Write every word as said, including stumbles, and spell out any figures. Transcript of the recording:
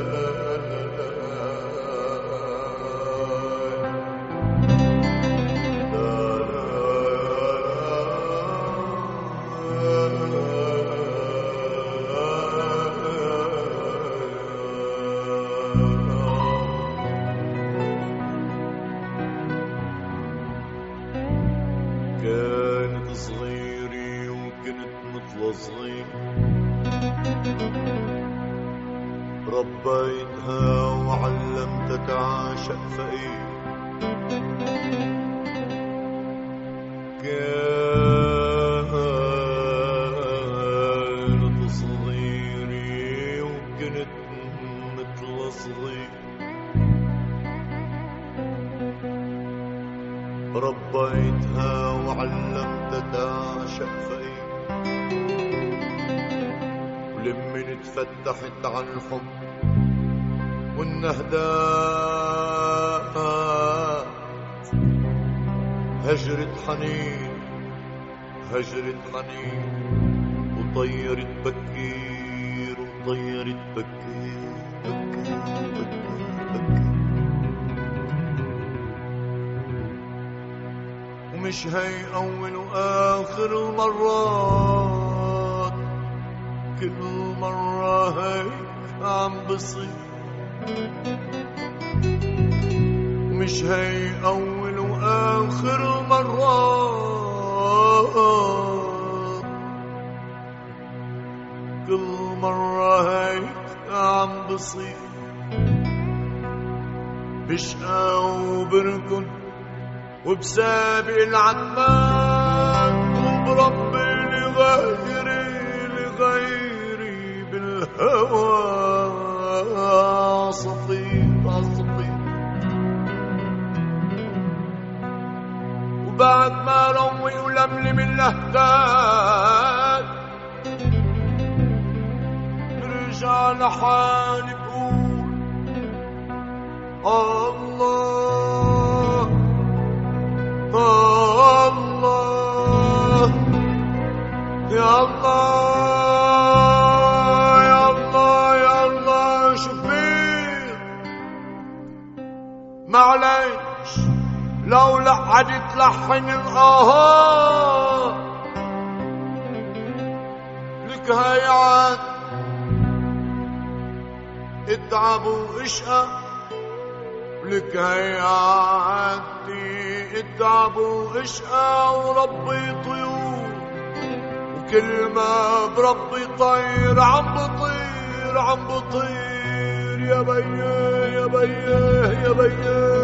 كانت صغيري وكنت مثل صغير، ربيتها وعلمتها تعاشق فقير. كانت صغيري وكنت مثل صغير، ربيتها وعلمتها تعشق فقير. ولمن اتفتحت عن الحب والنهدات، هجرت حنين هجرت حنين وطيرت بكير وطيرت بكير بكير بكير بكير. ومش هي أول وآخر المرات، كل مرة هيك عم بصير. ومش هي أول وآخر المرات، كل مرة هيك عم بصير. بشقى وبركن وبسابق العتمان، وبربي لغيري لغيري بالهوى عصفير عصفير. وبعد ما روي ولملم اللهفات، برجع لحالي بقول الله الله يا الله يا الله يا الله. شوفير معليش لو لحدت لحن الآهات، لك هيعات اتعب واشقى، لك هيعاتي اتعب واشقى. وربي طيور وكل ما بربي طير عم بطير عم بطير. يا بيه يا بيه يا بيه